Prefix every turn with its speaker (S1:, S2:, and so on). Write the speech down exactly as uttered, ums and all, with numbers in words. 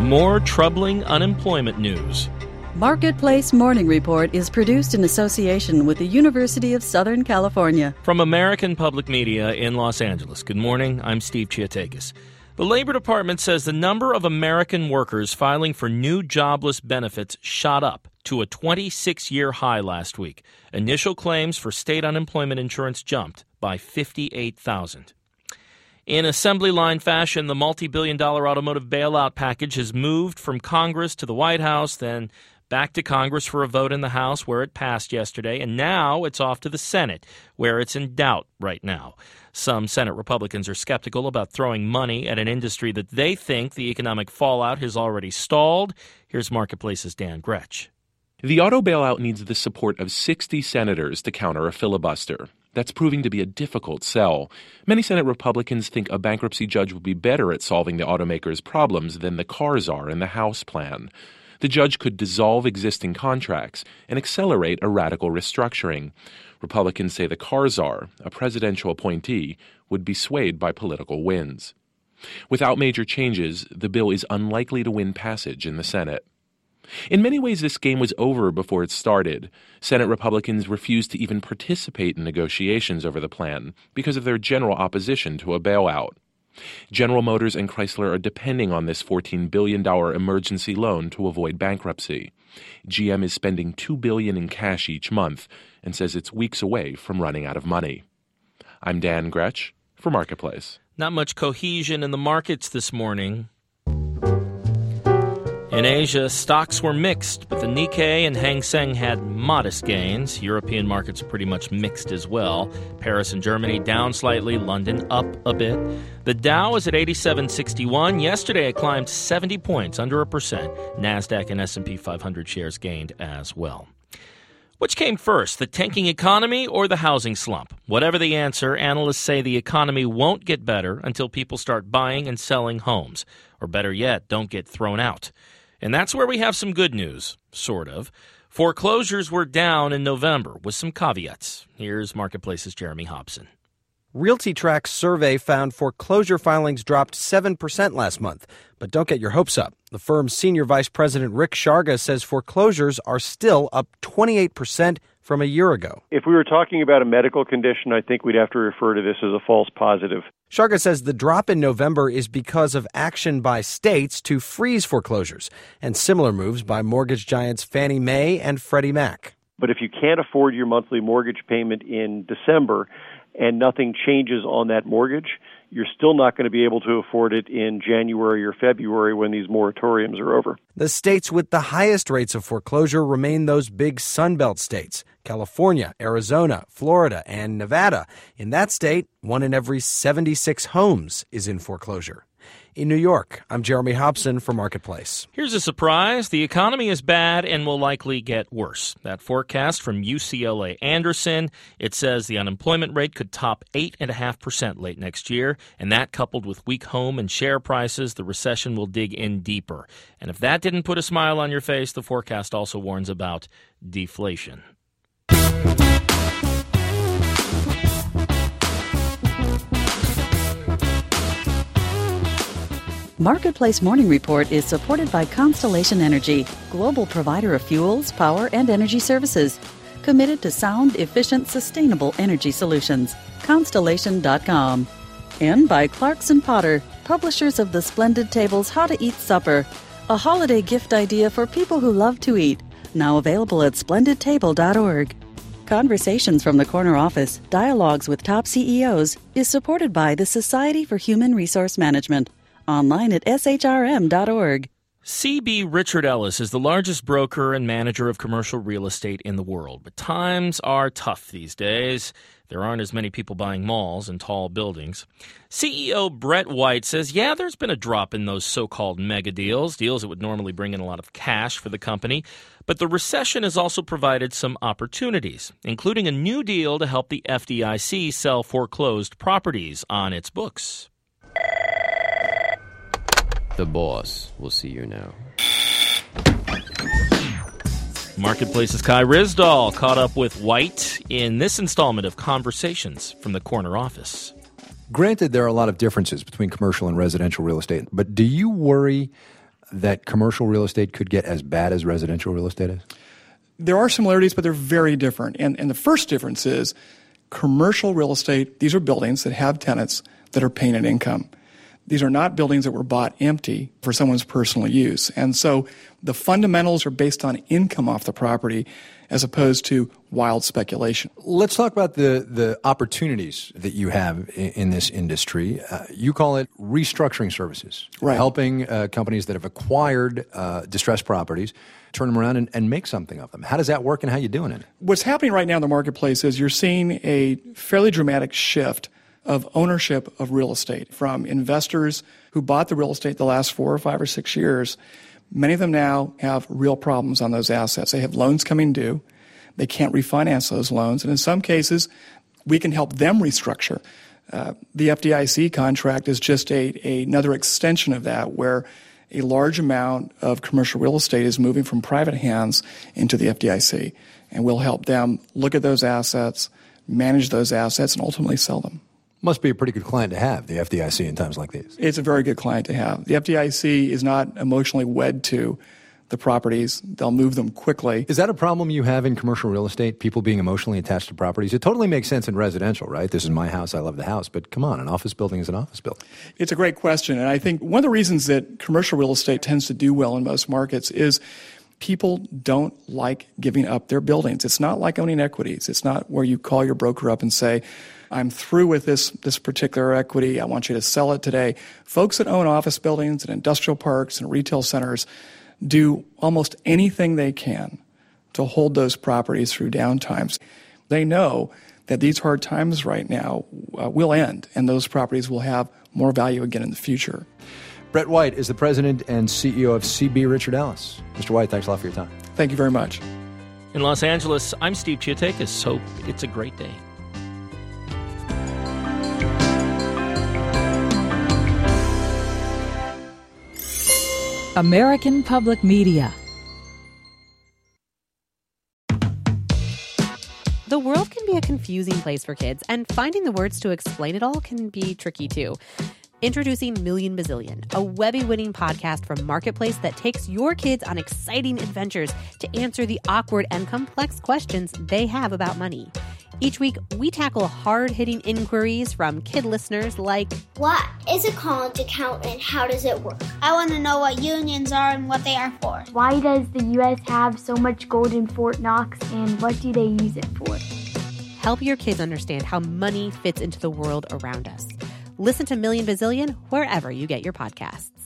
S1: More troubling unemployment news.
S2: Marketplace Morning Report is produced in association with the University of Southern California.
S1: From American Public Media in Los Angeles. Good morning, I'm Steve Chiatakis. The Labor Department says the number of American workers filing for new jobless benefits shot up to a twenty-six year high last week. Initial claims for state unemployment insurance jumped by fifty-eight thousand. In assembly line fashion, the multi-billion dollar automotive bailout package has moved from Congress to the White House, then back to Congress for a vote in the House, where it passed yesterday, and now it's off to the Senate, where it's in doubt right now. Some Senate Republicans are skeptical about throwing money at an industry that they think the economic fallout has already stalled. Here's Marketplace's Dan Gretsch.
S3: The auto bailout needs the support of sixty senators to counter a filibuster. That's proving to be a difficult sell. Many Senate Republicans think a bankruptcy judge would be better at solving the automakers' problems than the cars are in the House plan. The judge could dissolve existing contracts and accelerate a radical restructuring. Republicans say the car czar, a presidential appointee, would be swayed by political winds. Without major changes, the bill is unlikely to win passage in the Senate. In many ways, this game was over before it started. Senate Republicans refused to even participate in negotiations over the plan because of their general opposition to a bailout. General Motors and Chrysler are depending on this fourteen billion dollars emergency loan to avoid bankruptcy. G M is spending two billion dollars in cash each month and says it's weeks away from running out of money. I'm Dan Gretsch for Marketplace.
S1: Not much cohesion in the markets this morning. In Asia, stocks were mixed, but the Nikkei and Hang Seng had modest gains. European markets are pretty much mixed as well. Paris and Germany down slightly, London up a bit. The Dow is at eighty-seven sixty-one. Yesterday it climbed seventy points, under a percent. NASDAQ and S and P five hundred shares gained as well. Which came first, the tanking economy or the housing slump? Whatever the answer, analysts say the economy won't get better until people start buying and selling homes. Or better yet, don't get thrown out. And that's where we have some good news, sort of. Foreclosures were down in November with some caveats. Here's Marketplace's Jeremy Hobson.
S4: RealtyTrac's survey found foreclosure filings dropped seven percent last month. But don't get your hopes up. The firm's senior vice president, Rick Sharga, says foreclosures are still up twenty-eight percent from a year ago.
S5: If we were talking about a medical condition, I think we'd have to refer to this as a false positive.
S4: Sharga says the drop in November is because of action by states to freeze foreclosures and similar moves by mortgage giants Fannie Mae and Freddie Mac.
S5: But if you can't afford your monthly mortgage payment in December and nothing changes on that mortgage, you're still not going to be able to afford it in January or February when these moratoriums are over.
S4: The states with the highest rates of foreclosure remain those big Sunbelt states: California, Arizona, Florida, and Nevada. In that state, one in every seventy-six homes is in foreclosure. In New York, I'm Jeremy Hobson for Marketplace.
S1: Here's a surprise. The economy is bad and will likely get worse. That forecast from U C L A Anderson, it says the unemployment rate could top eight point five percent late next year, and that coupled with weak home and share prices, the recession will dig in deeper. And if that didn't put a smile on your face, the forecast also warns about deflation.
S2: Marketplace Morning Report is supported by Constellation Energy, global provider of fuels, power, and energy services. Committed to sound, efficient, sustainable energy solutions. Constellation dot com. And by Clarkson Potter, publishers of the Splendid Table's How to Eat Supper, a holiday gift idea for people who love to eat. Now available at splendid table dot org. Conversations from the Corner Office, Dialogues with Top C E Os, is supported by the Society for Human Resource Management. Online at S H R M dot org.
S1: C B Richard Ellis is the largest broker and manager of commercial real estate in the world. But times are tough these days. There aren't as many people buying malls and tall buildings. C E O Brett White says, yeah, there's been a drop in those so-called mega deals, deals that would normally bring in a lot of cash for the company. But the recession has also provided some opportunities, including a new deal to help the F D I C sell foreclosed properties on its books.
S6: The boss will see you now.
S1: Marketplace's Kai Ryssdal caught up with White in this installment of Conversations from the Corner Office.
S7: Granted, there are a lot of differences between commercial and residential real estate, but do you worry that commercial real estate could get as bad as residential real estate is?
S8: There are similarities, but they're very different. And, and the first difference is commercial real estate, these are buildings that have tenants that are paying an income. These are not buildings that were bought empty for someone's personal use. And so the fundamentals are based on income off the property as opposed to wild speculation.
S7: Let's talk about the, the opportunities that you have in, in this industry. Uh, you call it restructuring services,
S8: right?
S7: Helping uh, companies that have acquired uh, distressed properties turn them around and, and make something of them. How does that work, and how are you doing it?
S8: What's happening right now in the marketplace is you're seeing a fairly dramatic shift of ownership of real estate from investors who bought the real estate the last four or five or six years. Many of them now have real problems on those assets. They have loans coming due. They can't refinance those loans. And in some cases, we can help them restructure. Uh, the F D I C contract is just a, a, another extension of that, where a large amount of commercial real estate is moving from private hands into the F D I C. And we'll help them look at those assets, manage those assets, and ultimately sell them.
S7: Must be a pretty good client to have, the F D I C, in times like these.
S8: It's a very good client to have. The F D I C is not emotionally wed to the properties. They'll move them quickly.
S7: Is that a problem you have in commercial real estate, people being emotionally attached to properties? It totally makes sense in residential, right? This is my house, I love the house. But come on, an office building is an office building.
S8: It's a great question. And I think one of the reasons that commercial real estate tends to do well in most markets is people don't like giving up their buildings. It's not like owning equities. It's not where you call your broker up and say, I'm through with this this particular equity. I want you to sell it today. Folks that own office buildings and industrial parks and retail centers do almost anything they can to hold those properties through downtimes. They know that these hard times right now uh, will end, and those properties will have more value again in the future.
S7: Brett White is the president and C E O of C B Richard Ellis. Mister White, thanks a lot for your time.
S8: Thank you very much.
S1: In Los Angeles, I'm Steve Chiatakis. Hope it's a great day.
S9: American Public Media.
S10: The world can be a confusing place for kids, and finding the words to explain it all can be tricky too. Introducing Million Bazillion, a Webby-winning podcast from Marketplace that takes your kids on exciting adventures to answer the awkward and complex questions they have about money. Each week, we tackle hard-hitting inquiries from kid listeners like,
S11: what is a college account and how does it work? I want to know what unions are and what they are for.
S12: Why does the U S have so much gold in Fort Knox, and what do they use it for?
S10: Help your kids understand how money fits into the world around us. Listen to Million Bazillion wherever you get your podcasts.